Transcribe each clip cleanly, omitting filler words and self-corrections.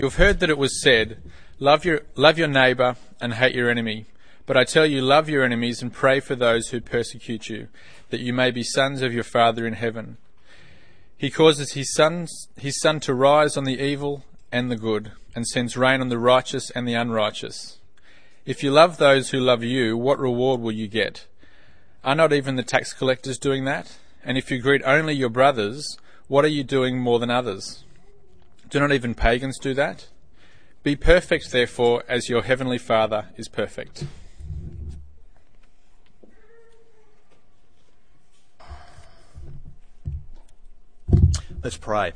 You have heard that it was said, love your neighbour and hate your enemy. But I tell you, love your enemies and pray for those who persecute you, that you may be sons of your Father in heaven. He causes his sun to rise on the evil and the good, and sends rain on the righteous and the unrighteous. If you love those who love you, what reward will you get? Are not even the tax collectors doing that? And if you greet only your brothers, what are you doing more than others? Do not even pagans do that? Be perfect, therefore, as your heavenly Father is perfect. Let's pray.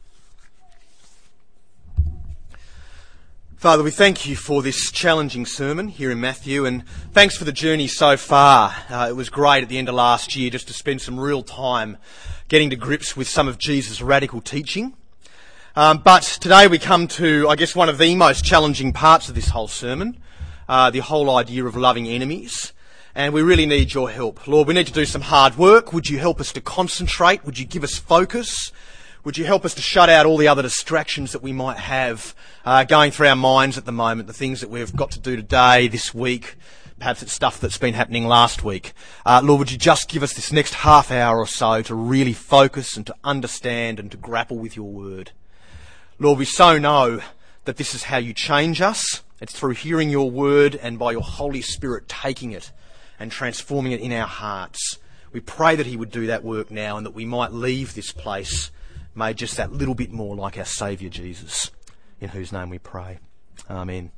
Father, we thank you for this challenging sermon here in Matthew, and thanks for the journey so far. It was great at the end of last year just to spend some real time getting to grips with some of Jesus' radical teaching. But today we come to, I guess, one of the most challenging parts of this whole sermon, the whole idea of loving enemies. And we really need your help. Lord, we need to do some hard work. Would you help us to concentrate? Would you give us focus? Would you help us to shut out all the other distractions that we might have going through our minds at the moment, the things that we've got to do today, this week, perhaps it's stuff that's been happening last week. Lord, would you just give us this next half hour or so to really focus and to understand and to grapple with your word. Lord, we so know that this is how you change us. It's through hearing your word and by your Holy Spirit taking it and transforming it in our hearts. We pray that he would do that work now and that we might leave this place made just that little bit more like our Saviour Jesus, in whose name we pray. Amen.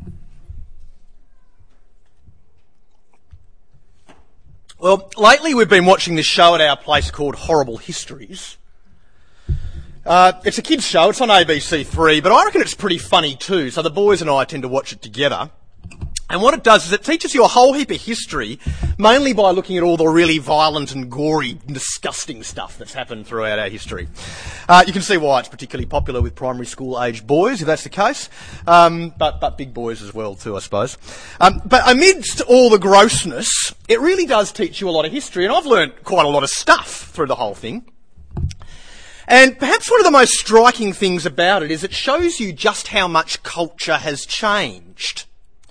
Well, lately we've been watching this show at our place called Horrible Histories. It's a kids' show, it's on ABC3, but I reckon it's pretty funny too, so the boys and I tend to watch it together. And what it does is it teaches you a whole heap of history, mainly by looking at all the really violent and gory and disgusting stuff that's happened throughout our history. You can see why it's particularly popular with primary school aged boys, if that's the case, but big boys as well too, I suppose. But amidst all the grossness, it really does teach you a lot of history, and I've learnt quite a lot of stuff through the whole thing. And perhaps one of the most striking things about it is it shows you just how much culture has changed.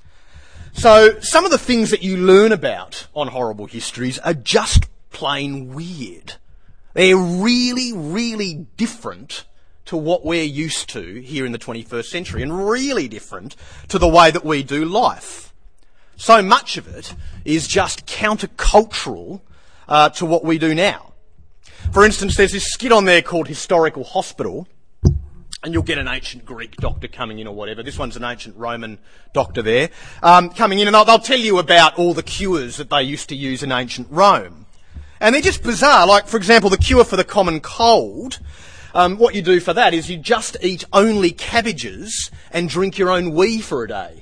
So some of the things that you learn about on Horrible Histories are just plain weird. They're really, really different to what we're used to here in the 21st century, and really different to the way that we do life. So much of it is just countercultural to what we do now. For instance, there's this skit on there called Historical Hospital, and you'll get an ancient Greek doctor coming in or whatever. This one's an ancient Roman doctor there, coming in, and they'll tell you about all the cures that they used to use in ancient Rome. And they're just bizarre. Like, for example, the cure for the common cold, what you do for that is you just eat only cabbages and drink your own wee for a day.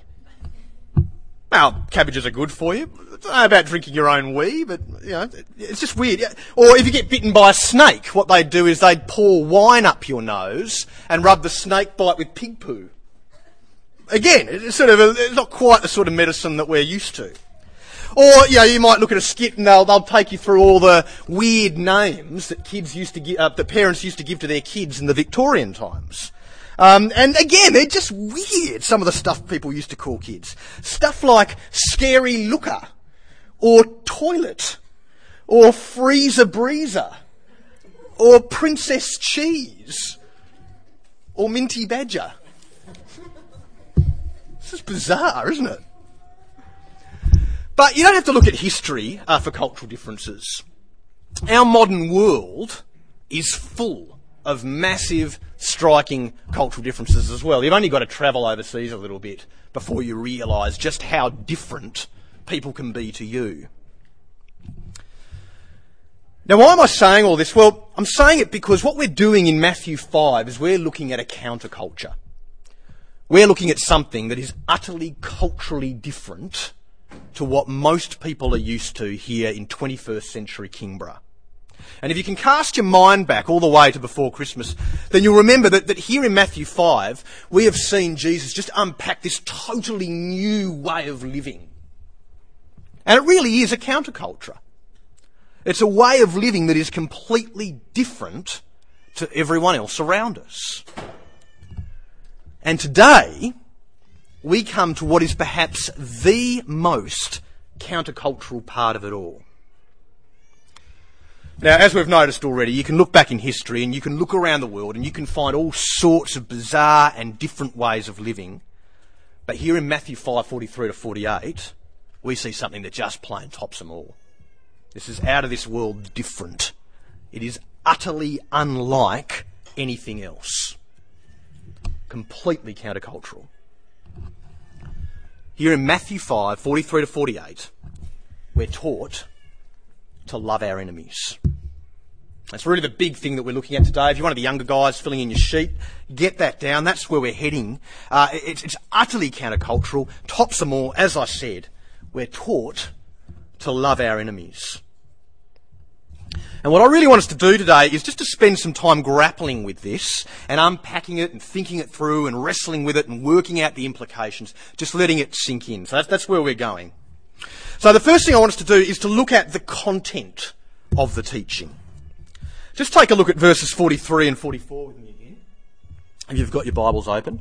Well, cabbages are good for you. I don't know about drinking your own wee, but, you know, it's just weird. Or if you get bitten by a snake, what they'd do is they'd pour wine up your nose and rub the snake bite with pig poo. Again, it's not quite the sort of medicine that we're used to. Or, you know, you might look at a skit and they'll take you through all the weird names that kids used to give, that parents used to give to their kids in the Victorian times. And again, they're just weird, some of the stuff people used to call kids. Stuff like Scary Looker, or Toilet, or Freezer Breezer, or Princess Cheese, or Minty Badger. This is bizarre, isn't it? But you don't have to look at history for cultural differences. Our modern world is full of massive, striking cultural differences as well. You've only got to travel overseas a little bit before you realise just how different people can be to you. Now, why am I saying all this? Well, I'm saying it because what we're doing in Matthew 5 is we're looking at a counterculture. We're looking at something that is utterly culturally different to what most people are used to here in 21st century Kingborough. And if you can cast your mind back all the way to before Christmas, then you'll remember that here in Matthew 5, we have seen Jesus just unpack this totally new way of living. And it really is a counterculture. It's a way of living that is completely different to everyone else around us. And today, we come to what is perhaps the most countercultural part of it all. Now, as we've noticed already, you can look back in history and you can look around the world and you can find all sorts of bizarre and different ways of living. But here in Matthew 5:43 to 48, we see something that just plain tops them all. This is out of this world different. It is utterly unlike anything else. Completely countercultural. Here in Matthew 5:43 to 48, we're taught to love our enemies. That's really the big thing that we're looking at today. If you're one of the younger guys filling in your sheet, get that down. That's where we're heading. It's utterly countercultural, tops them all. As I said, we're taught to love our enemies. And what I really want us to do today is just to spend some time grappling with this and unpacking it and thinking it through and wrestling with it and working out the implications, just letting it sink in. So that's where we're going. So the first thing I want us to do is to look at the content of the teaching. Just take a look at verses 43 and 44 with me again, if you've got your Bibles open.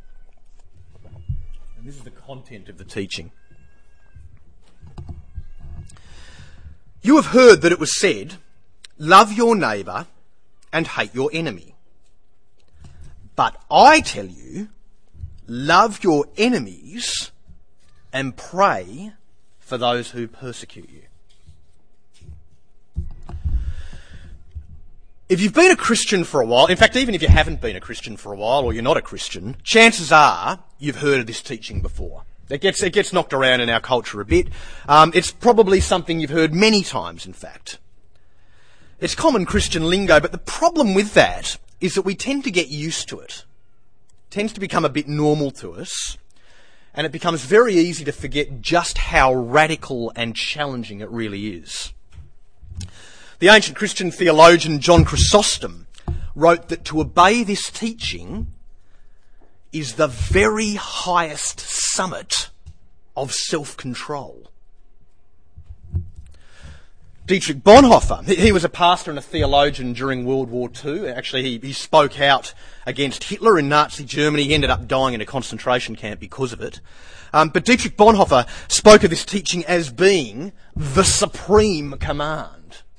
And this is the content of the teaching. You have heard that it was said, love your neighbour and hate your enemy. But I tell you, love your enemies and pray for those who persecute you. If you've been a Christian for a while, in fact, even if you haven't been a Christian for a while or you're not a Christian, chances are you've heard of this teaching before. It gets knocked around in our culture a bit. It's probably something you've heard many times, in fact. It's common Christian lingo, but the problem with that is that we tend to get used to it. It tends to become a bit normal to us, and it becomes very easy to forget just how radical and challenging it really is. The ancient Christian theologian John Chrysostom wrote that to obey this teaching is the very highest summit of self-control. Dietrich Bonhoeffer, he was a pastor and a theologian during World War II. Actually, he spoke out against Hitler in Nazi Germany. He ended up dying in a concentration camp because of it. But Dietrich Bonhoeffer spoke of this teaching as being the supreme command.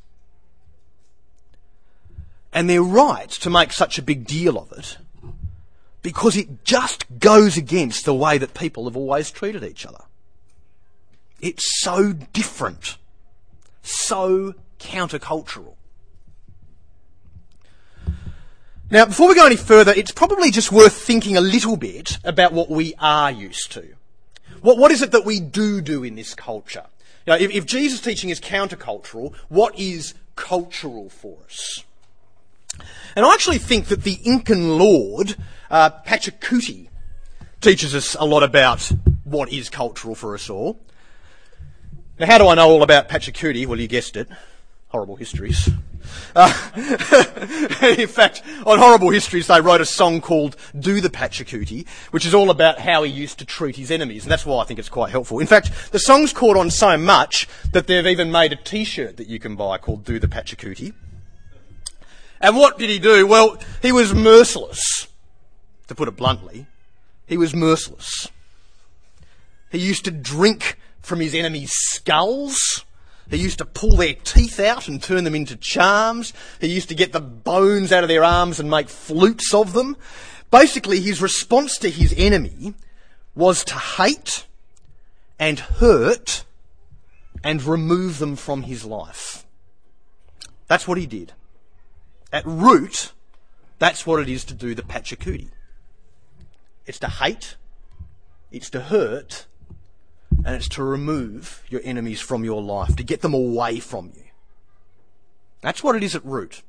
And they're right to make such a big deal of it, because it just goes against the way that people have always treated each other. It's so different, so countercultural. Now, before we go any further, it's probably just worth thinking a little bit about what we are used to. What is it that we do in this culture? You know, if Jesus' teaching is countercultural, what is cultural for us? And I actually think that the Incan lord, Pachacuti, teaches us a lot about what is cultural for us all. Now, how do I know all about Pachacuti? Well, you guessed it. Horrible Histories. In fact, on Horrible Histories, they wrote a song called Do the Pachacuti, which is all about how he used to treat his enemies, and that's why I think it's quite helpful. In fact, the song's caught on so much that they've even made a t-shirt that you can buy called Do the Pachacuti. And what did he do? Well, he was merciless. To put it bluntly, he was merciless. He used to drink from his enemies' skulls. He used to pull their teeth out and turn them into charms. He used to get the bones out of their arms and make flutes of them. Basically, his response to his enemy was to hate and hurt and remove them from his life. That's what he did. At root, that's what it is to do the Pachacuti. It's to hate, it's to hurt, and it's to remove your enemies from your life, to get them away from you. That's what it is at root.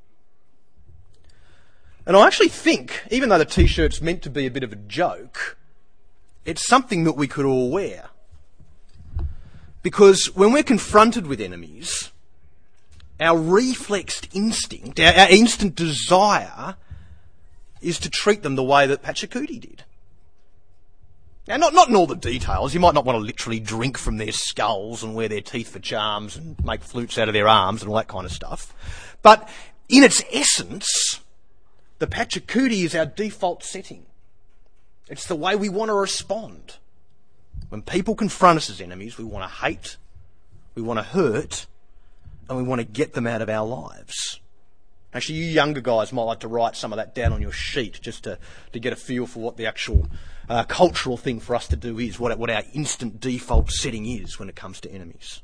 And I actually think, even though the t-shirt's meant to be a bit of a joke, it's something that we could all wear. Because when we're confronted with enemies, our reflexed instinct, our instant desire, is to treat them the way that Pachacuti did. Now, not in all the details. You might not want to literally drink from their skulls and wear their teeth for charms and make flutes out of their arms and all that kind of stuff. But in its essence, the Pachacuti is our default setting. It's the way we want to respond. When people confront us as enemies, we want to hate, we want to hurt, and we want to get them out of our lives. Actually, you younger guys might like to write some of that down on your sheet just to get a feel for what the actual cultural thing for us to do is, what our instant default setting is when it comes to enemies.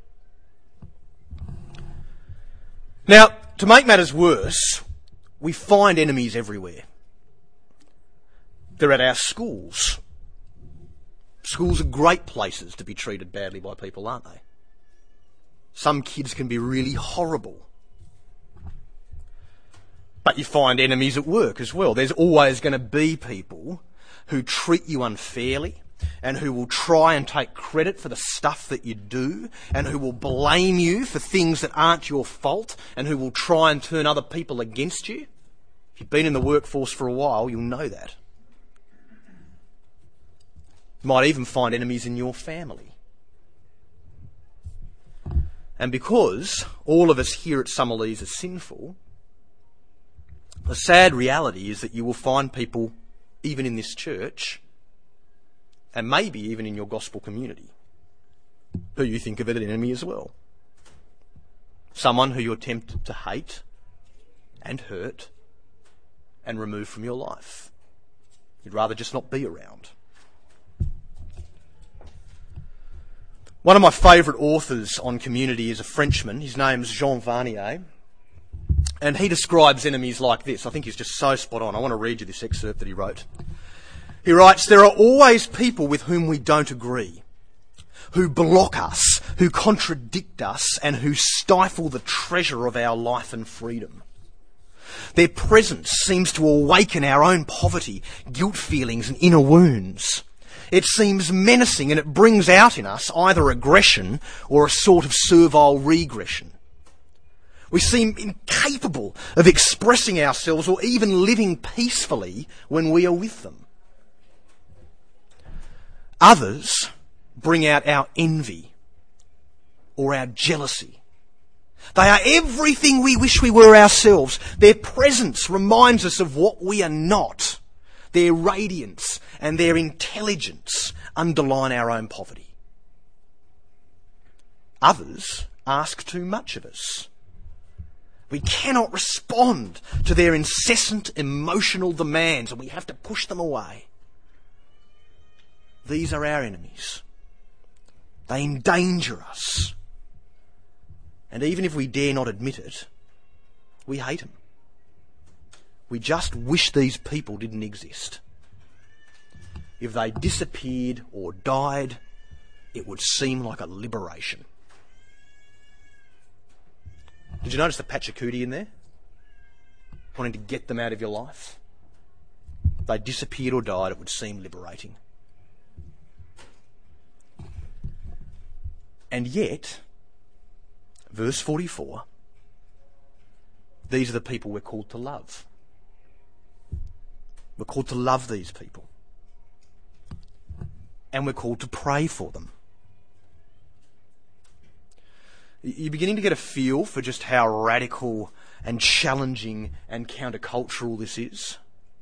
Now, to make matters worse, we find enemies everywhere. They're at our schools. Schools are great places to be treated badly by people, aren't they? Some kids can be really horrible. But you find enemies at work as well. There's always going to be people who treat you unfairly and who will try and take credit for the stuff that you do and who will blame you for things that aren't your fault and who will try and turn other people against you. If you've been in the workforce for a while, you'll know that. You might even find enemies in your family. And because all of us here at Summerlees are sinful, the sad reality is that you will find people, even in this church, and maybe even in your gospel community, who you think of as an enemy as well. Someone who you're tempted to hate and hurt and remove from your life. You'd rather just not be around. One of my favourite authors on community is a Frenchman. His name's Jean Vanier. And he describes enemies like this. I think he's just so spot on. I want to read you this excerpt that he wrote. He writes, "There are always people with whom we don't agree, who block us, who contradict us, and who stifle the treasure of our life and freedom. Their presence seems to awaken our own poverty, guilt feelings, and inner wounds. It seems menacing and it brings out in us either aggression or a sort of servile regression. We seem incapable of expressing ourselves or even living peacefully when we are with them. Others bring out our envy or our jealousy. They are everything we wish we were ourselves. Their presence reminds us of what we are not. Their radiance and their intelligence underline our own poverty. Others ask too much of us. We cannot respond to their incessant emotional demands and we have to push them away. These are our enemies. They endanger us. And even if we dare not admit it, we hate them. We just wish these people didn't exist. If they disappeared or died, it would seem like a liberation." Did you notice the Pachacuti in there? Wanting to get them out of your life? If they disappeared or died, it would seem liberating. And yet, verse 44, these are the people we're called to love. We're called to love these people. And we're called to pray for them. You're beginning to get a feel for just how radical and challenging and countercultural this is.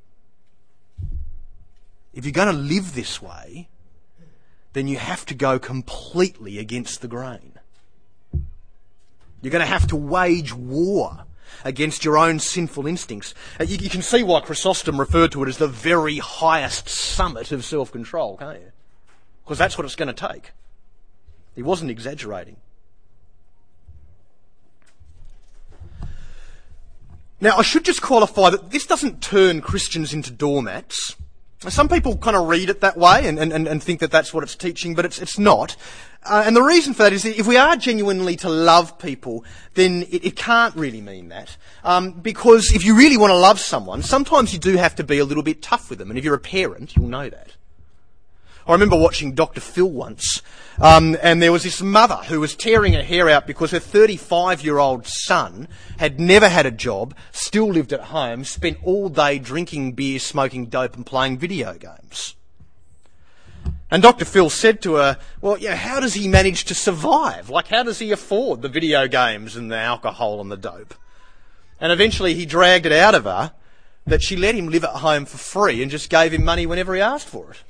If you're going to live this way, then you have to go completely against the grain. You're going to have to wage war against your own sinful instincts. You can see why Chrysostom referred to it as the very highest summit of self-control, can't you? Because that's what it's going to take. He wasn't exaggerating. Now, I should just qualify that this doesn't turn Christians into doormats. Some people kind of read it that way and think that that's what it's teaching, but it's not. And the reason for that is that if we are genuinely to love people, then it can't really mean that. Because if you really want to love someone, sometimes you do have to be a little bit tough with them. And if you're a parent, you'll know that. I remember watching Dr. Phil once, and there was this mother who was tearing her hair out because her 35-year-old son had never had a job, still lived at home, spent all day drinking beer, smoking dope and playing video games. And Dr. Phil said to her, well, yeah, how does he manage to survive? Like, how does he afford the video games and the alcohol and the dope? And eventually he dragged it out of her that she let him live at home for free and just gave him money whenever he asked for it.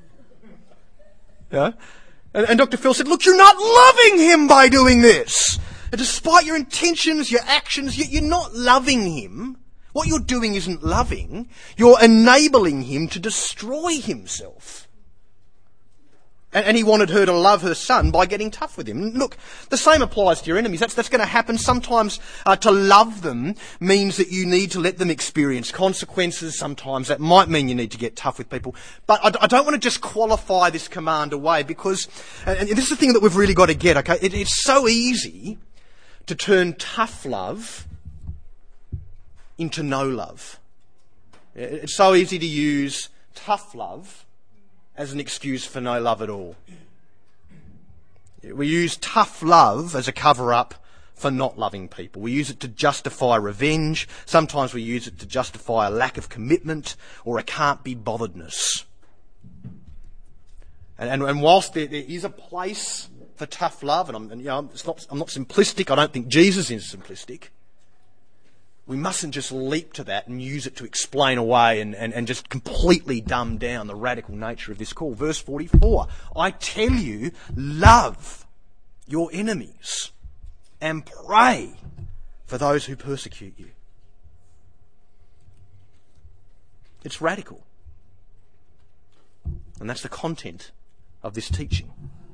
Yeah? And Dr. Phil said, look, you're not loving him by doing this. And despite your intentions, your actions, you're not loving him. What you're doing isn't loving. You're enabling him to destroy himself. And he wanted her to love her son by getting tough with him. Look, the same applies to your enemies. That's going to happen. Sometimes to love them means that you need to let them experience consequences. Sometimes that might mean you need to get tough with people. But I don't want to just qualify this command away because, and this is the thing that we've really got to get, okay? It's so easy to turn tough love into no love. It's so easy to use tough love as an excuse for no love at all. We use tough love as a cover-up for not loving people. We use it to justify revenge. Sometimes we use it to justify a lack of commitment or a can't-be-botheredness. And whilst there is a place for tough love, and I'm not simplistic, I don't think Jesus is simplistic, we mustn't just leap to that and use it to explain away and just completely dumb down the radical nature of this call. Verse 44, I tell you, love your enemies and pray for those who persecute you. It's radical. And that's the content of this teaching.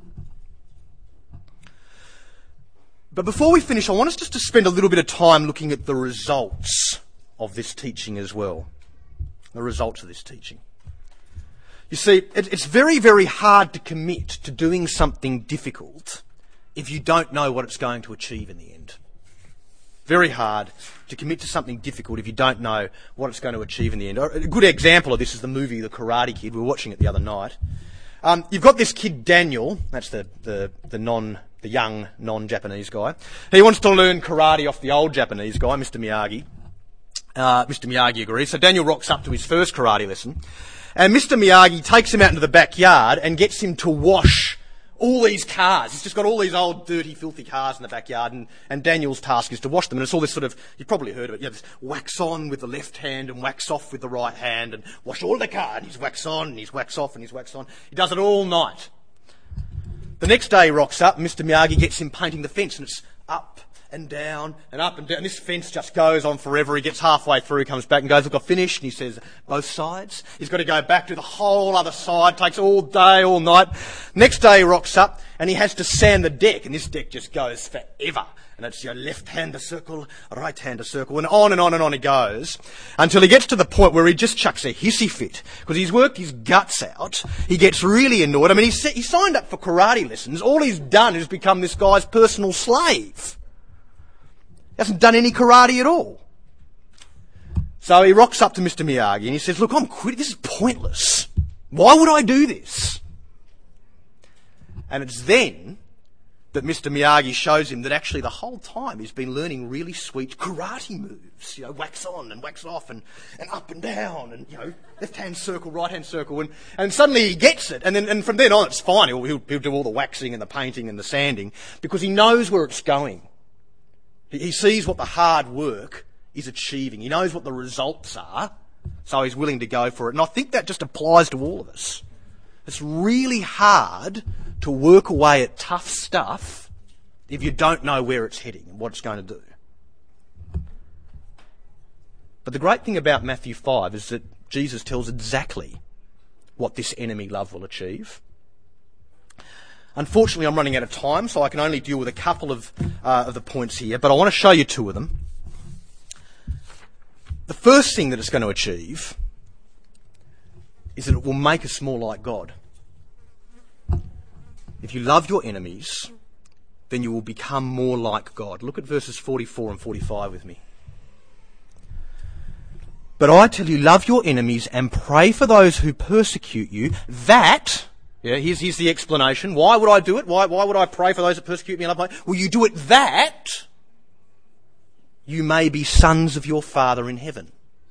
But before we finish, I want us just to spend a little bit of time looking at the results of this teaching as well. The results of this teaching. You see, it's very, very hard to commit to doing something difficult if you don't know what it's going to achieve in the end. Very hard to commit to something difficult if you don't know what it's going to achieve in the end. A good example of this is the movie The Karate Kid. We were watching it the other night. You've got this kid Daniel, that's the young non-Japanese guy. He wants to learn karate off the old Japanese guy, Mr. Miyagi. Mr. Miyagi agrees. So Daniel rocks up to his first karate lesson. And Mr. Miyagi takes him out into the backyard and gets him to wash all these cars. He's just got all these old, dirty, filthy cars in the backyard, and Daniel's task is to wash them. And it's all this sort of, you've probably heard of it, this wax on with the left hand and wax off with the right hand, and wash all the car, and he's wax on, and he's wax off, and he's wax on. He does it all night. The next day he rocks up, and Mr. Miyagi gets him painting the fence, and it's up and down and up and down. And this fence just goes on forever. He gets halfway through, he comes back and goes, look, I've finished. And he says, both sides. He's got to go back to the whole other side. Takes all day, all night. Next day he rocks up and he has to sand the deck. And this deck just goes forever. And it's your left hand a circle, right hand a circle, and on and on and on he goes until he gets to the point where he just chucks a hissy fit because he's worked his guts out. He gets really annoyed. I mean, he signed up for karate lessons. All he's done is become this guy's personal slave. He hasn't done any karate at all. So he rocks up to Mr. Miyagi and he says, look, I'm quitting. This is pointless. Why would I do this? And it's then that Mr. Miyagi shows him that actually the whole time he's been learning really sweet karate moves. You know, wax on and wax off and up and down and, you know, left hand circle, right hand circle. And suddenly he gets it. And from then on it's fine. He'll do all the waxing and the painting and the sanding because he knows where it's going. He sees what the hard work is achieving. He knows what the results are, so he's willing to go for it. And I think that just applies to all of us. It's really hard to work away at tough stuff if you don't know where it's heading and what it's going to do. But the great thing about Matthew 5 is that Jesus tells exactly what this enemy love will achieve. Unfortunately, I'm running out of time, so I can only deal with a couple of the points here, but I want to show you two of them. The first thing that it's going to achieve is that it will make us more like God. If you love your enemies, then you will become more like God. Look at verses 44 and 45 with me. But I tell you, love your enemies and pray for those who persecute you, that... Yeah, here's the explanation. Why would I do it? Why would I pray for those that persecute me and love me? Well, you do it that you may be sons of your Father in heaven.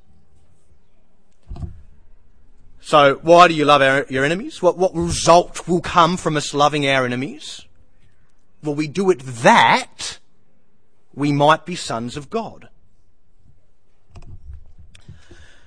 So, why do you love your enemies? What result will come from us loving our enemies? Well, we do it that we might be sons of God.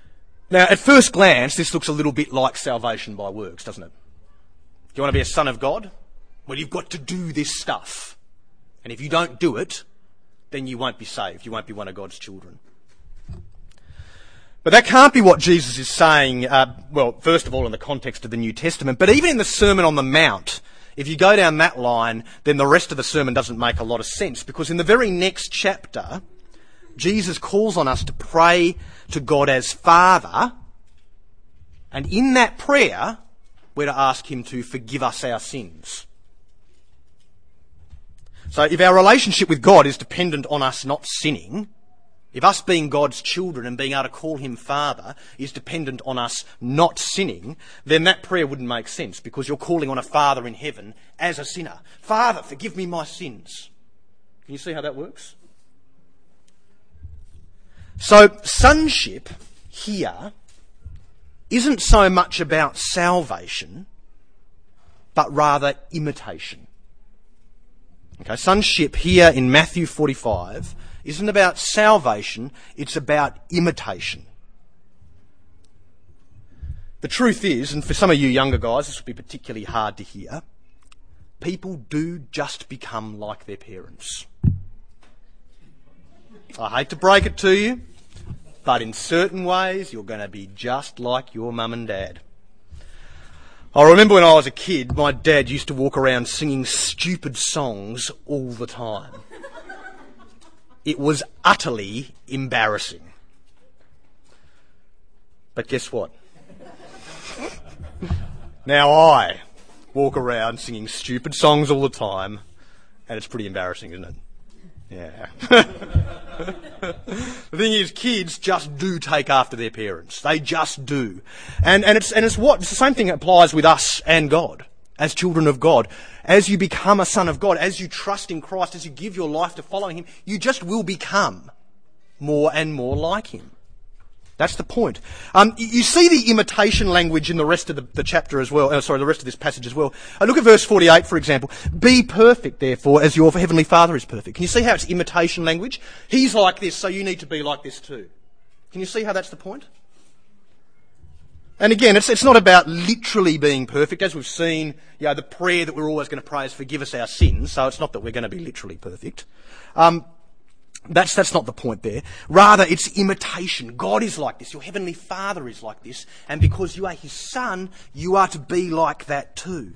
Now, at first glance, this looks a little bit like salvation by works, doesn't it? Do you want to be a son of God? Well, you've got to do this stuff. And if you don't do it, then you won't be saved. You won't be one of God's children. But that can't be what Jesus is saying, well, first of all, in the context of the New Testament, but even in the Sermon on the Mount. If you go down that line, then the rest of the sermon doesn't make a lot of sense, because in the very next chapter, Jesus calls on us to pray to God as Father, and in that prayer, we're to ask him to forgive us our sins. So if our relationship with God is dependent on us not sinning, if us being God's children and being able to call him Father is dependent on us not sinning, then that prayer wouldn't make sense, because you're calling on a Father in heaven as a sinner. Father, forgive me my sins. Can you see how that works? So sonship here isn't so much about salvation, but rather imitation. Okay, sonship here in Matthew 45 isn't about salvation, it's about imitation. The truth is, and for some of you younger guys this will be particularly hard to hear, people do just become like their parents. I hate to break it to you, but in certain ways you're going to be just like your mum and dad. I remember when I was a kid, my dad used to walk around singing stupid songs all the time. It was utterly embarrassing. But guess what? Now I walk around singing stupid songs all the time, and it's pretty embarrassing, isn't it? Yeah. The thing is, kids just do take after their parents. They just do. And it's the same thing applies with us and God, as children of God. As you become a son of God, as you trust in Christ, as you give your life to following him, you just will become more and more like him. That's the point. You see the imitation language in the rest of the chapter as well. The rest of this passage as well. Look at verse 48, for example. Be perfect, therefore, as your heavenly Father is perfect. Can you see how it's imitation language? He's like this, so you need to be like this too. Can you see how that's the point? And again, it's not about literally being perfect. As we've seen, the prayer that we're always going to pray is forgive us our sins, so it's not that we're going to be literally perfect. That's not the point there. Rather, it's imitation. God is like this. Your heavenly Father is like this. And because you are his son, you are to be like that too.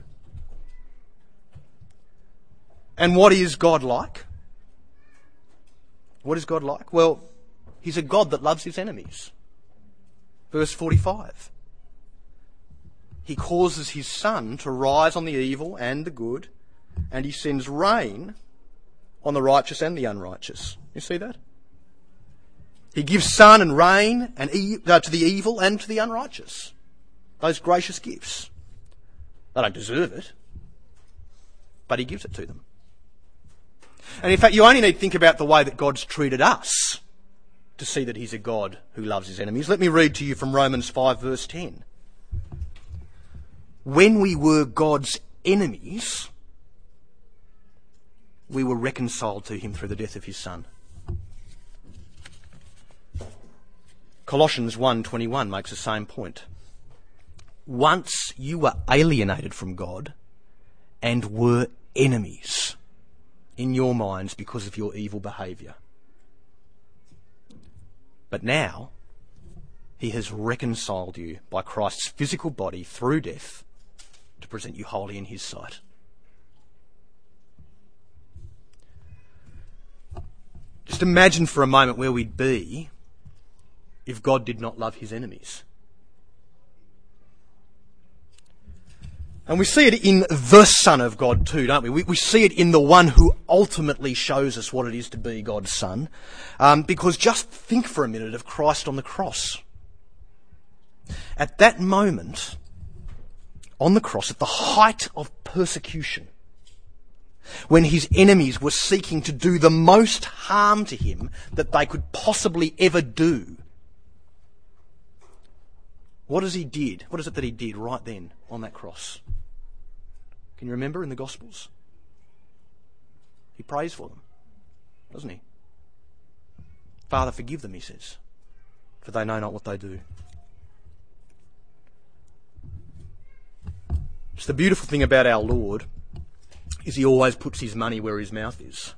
And what is God like? What is God like? Well, he's a God that loves his enemies. Verse 45. He causes his sun to rise on the evil and the good, and he sends rain on the righteous and the unrighteous. You see that? He gives sun and rain to the evil and to the unrighteous. Those gracious gifts. They don't deserve it, but he gives it to them. And in fact, you only need to think about the way that God's treated us to see that he's a God who loves his enemies. Let me read to you from Romans 5 verse 10. When we were God's enemies, we were reconciled to him through the death of his Son. Colossians 1:21 makes the same point. Once you were alienated from God and were enemies in your minds because of your evil behaviour. But now he has reconciled you by Christ's physical body through death to present you holy in his sight. Just imagine for a moment where we'd be if God did not love his enemies. And we see it in the Son of God too, don't we? We see it in the one who ultimately shows us what it is to be God's Son. Because just think for a minute of Christ on the cross. At that moment, on the cross, at the height of persecution, when his enemies were seeking to do the most harm to him that they could possibly ever do, what is it that he did right then on that cross? Can you remember in the Gospels? He prays for them, doesn't he? Father, forgive them, he says, for they know not what they do. It's the beautiful thing about our Lord is he always puts his money where his mouth is.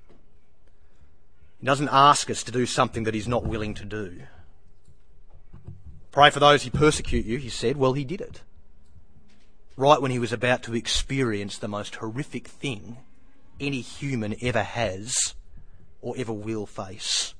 He doesn't ask us to do something that he's not willing to do. Pray for those who persecute you, he said. Well, he did it. Right when he was about to experience the most horrific thing any human ever has or ever will face.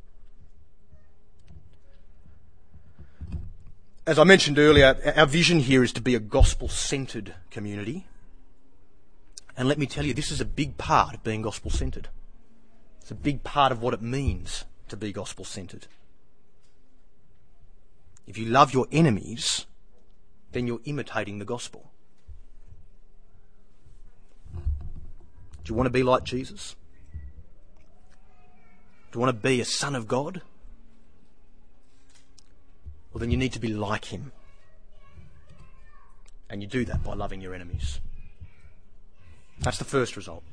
As I mentioned earlier, our vision here is to be a gospel-centred community. And let me tell you, this is a big part of being gospel-centred. It's a big part of what it means to be gospel-centred. If you love your enemies, then you're imitating the gospel. Do you want to be like Jesus? Do you want to be a son of God? Well, then you need to be like him. And you do that by loving your enemies. That's the first result.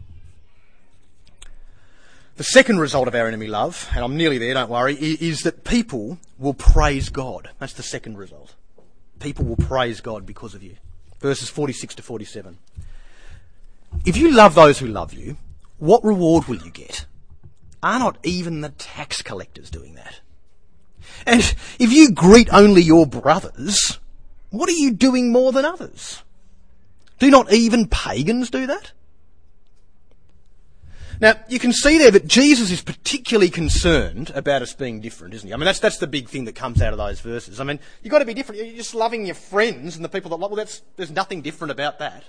The second result of our enemy love, and I'm nearly there, don't worry, is that people will praise God. That's the second result. People will praise God because of you. Verses 46 to 47. If you love those who love you, what reward will you get? Are not even the tax collectors doing that? And if you greet only your brothers, what are you doing more than others? Do not even pagans do that? Now, you can see there that Jesus is particularly concerned about us being different, isn't he? I mean, that's the big thing that comes out of those verses. I mean, you've got to be different. You're just loving your friends and the people that love. Well, there's nothing different about that.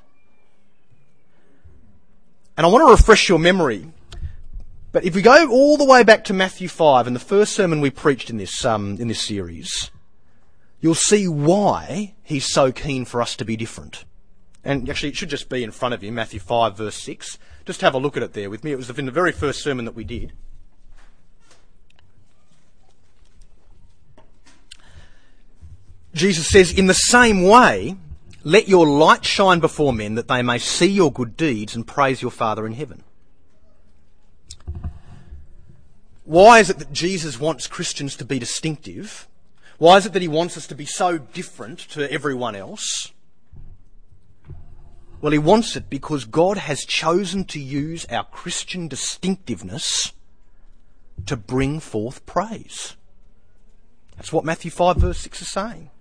And I want to refresh your memory. But if we go all the way back to Matthew 5 and the first sermon we preached in this series, you'll see why he's so keen for us to be different. And actually, it should just be in front of you, Matthew 5, verse 6. Just have a look at it there with me. It was in the very first sermon that we did. Jesus says, "In the same way, let your light shine before men, that they may see your good deeds and praise your Father in heaven." Why is it that Jesus wants Christians to be distinctive? Why is it that he wants us to be so different to everyone else? Well, he wants it because God has chosen to use our Christian distinctiveness to bring forth praise. That's what Matthew 5 verse 6 is saying.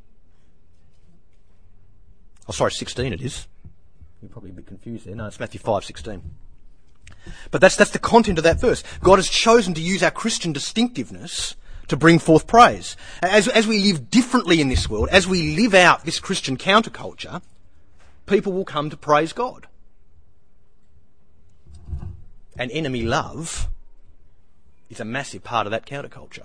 Oh, sorry, 16 it is. You're probably a bit confused there. No, it's Matthew 5:16. But that's the content of that verse. God has chosen to use our Christian distinctiveness to bring forth praise. As we live differently in this world, as we live out this Christian counterculture, people will come to praise God. And enemy love is a massive part of that counterculture.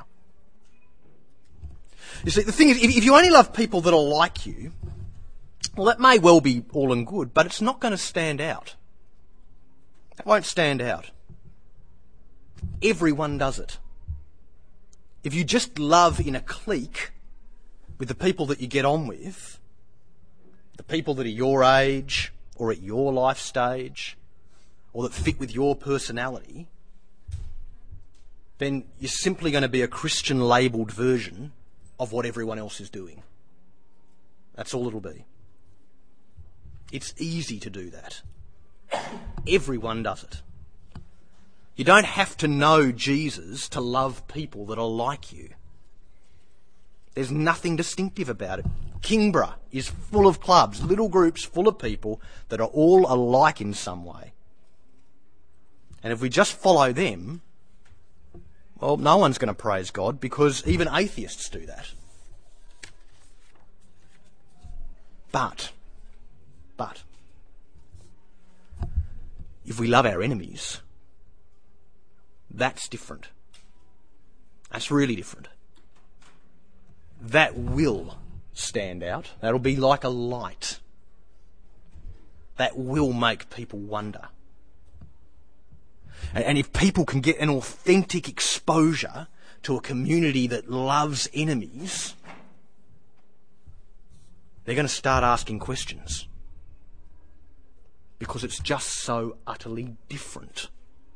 You see, the thing is, if you only love people that are like you, well, that may well be all and good, but it's not going to stand out. It won't stand out. Everyone does it. If you just love in a clique with the people that you get on with, the people that are your age or at your life stage or that fit with your personality, then you're simply going to be a Christian labelled version of what everyone else is doing. That's all it'll be. It's easy to do that. Everyone does it. You don't have to know Jesus to love people that are like you. There's nothing distinctive about it. Kingborough is full of clubs, little groups full of people that are all alike in some way. And if we just follow them, well, no one's going to praise God because even atheists do that. But, if we love our enemies, that's different. That's really different. That will stand out. That'll be like a light. That will make people wonder. And if people can get an authentic exposure to a community that loves enemies, they're going to start asking questions. Because it's just so utterly different.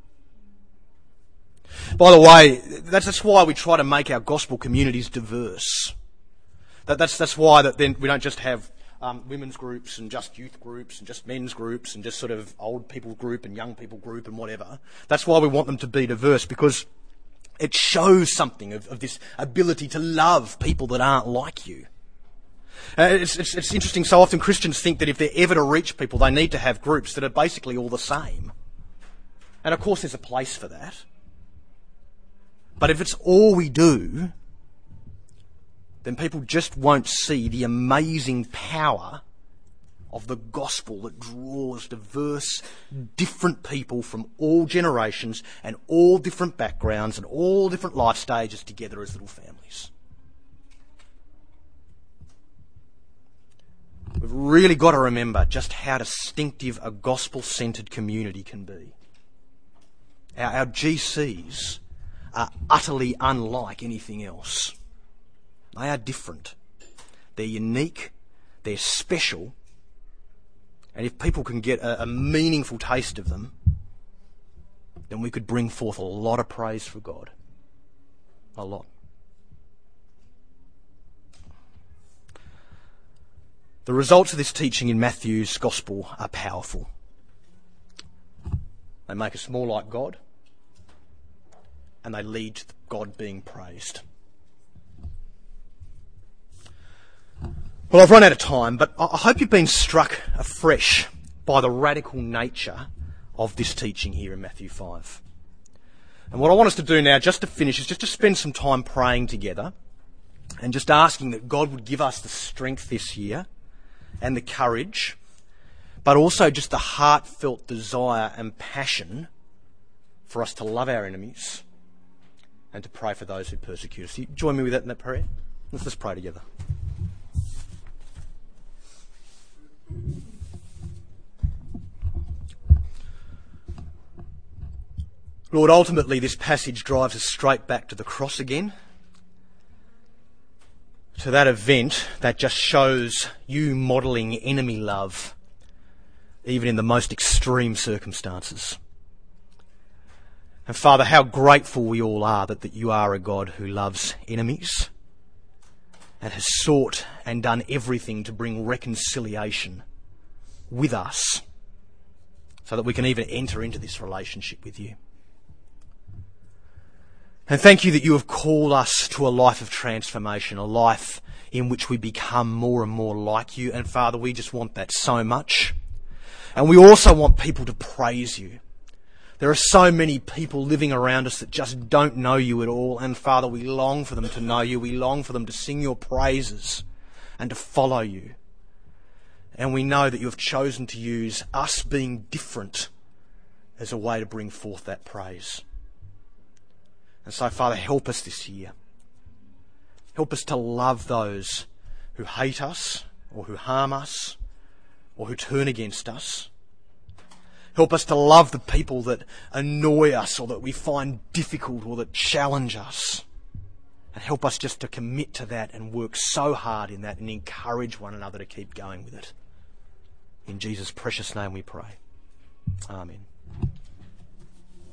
By the way, that's why we try to make our gospel communities diverse. That's why that then we don't just have women's groups and just youth groups and just men's groups and just sort of old people group and young people group and whatever. That's why we want them to be diverse, because it shows something of this ability to love people that aren't like you. It's interesting, so often Christians think that if they're ever to reach people, they need to have groups that are basically all the same. And of course there's a place for that. But if it's all we do, then people just won't see the amazing power of the gospel that draws diverse, different people from all generations and all different backgrounds and all different life stages together as little families. We've really got to remember just how distinctive a gospel-centred community can be. Our GCs are utterly unlike anything else. They are different. They're unique. They're special. And if people can get a meaningful taste of them, then we could bring forth a lot of praise for God. A lot. The results of this teaching in Matthew's Gospel are powerful. They make us more like God, and they lead to God being praised. Well, I've run out of time, but I hope you've been struck afresh by the radical nature of this teaching here in Matthew 5. And what I want us to do now, just to finish, is just to spend some time praying together and just asking that God would give us the strength this year and the courage, but also just the heartfelt desire and passion for us to love our enemies and to pray for those who persecute us. You join me with that in that prayer? Let's pray together. Lord, ultimately this passage drives us straight back to the cross again, to that event that just shows you modelling enemy love, even in the most extreme circumstances. And Father, how grateful we all are that you are a God who loves enemies and has sought and done everything to bring reconciliation with us so that we can even enter into this relationship with you. And thank you that you have called us to a life of transformation, a life in which we become more and more like you. And Father, we just want that so much. And we also want people to praise you. There are so many people living around us that just don't know you at all. And Father, we long for them to know you. We long for them to sing your praises and to follow you. And we know that you have chosen to use us being different as a way to bring forth that praise. And so, Father, help us this year. Help us to love those who hate us or who harm us or who turn against us. Help us to love the people that annoy us or that we find difficult or that challenge us. And help us just to commit to that and work so hard in that and encourage one another to keep going with it. In Jesus' precious name we pray. Amen.